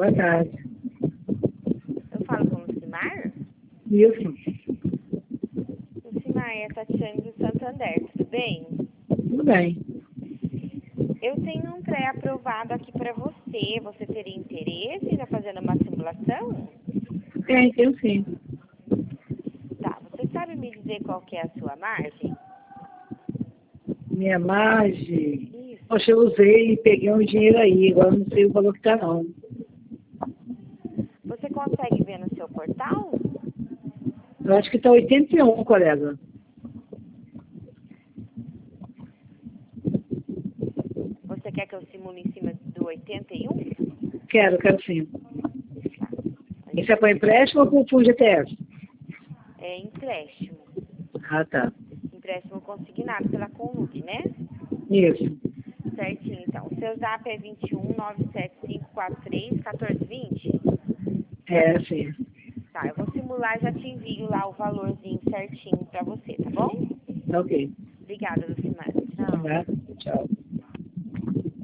Boa tarde. Eu falo com o Lucimar? Isso. Lucimar, é a Tatiane do Santander, tudo bem? Tudo bem. Eu tenho um pré-aprovado aqui para você. Você teria interesse em estar fazendo uma simulação? Tenho sim. Tá, você sabe me dizer qual que é a sua margem? Minha margem. Isso. Poxa, eu usei e peguei um dinheiro aí. Agora não sei o valor que tá, não. Você consegue ver no seu portal? Eu acho que tá 81, colega. Você quer que eu simule em cima do 81? Quero sim. Tá. Isso é para empréstimo ou com FGTS? É empréstimo. Ah, tá. Empréstimo consignado pela Conlub, né? Isso. Certinho, então. O seu zap é 21 97543 1420? É, sim. Tá, eu vou simular e já te envio lá o valorzinho certinho pra você, tá bom? Tá ok. Obrigada, Lucimar. Tchau. Tá. Tchau.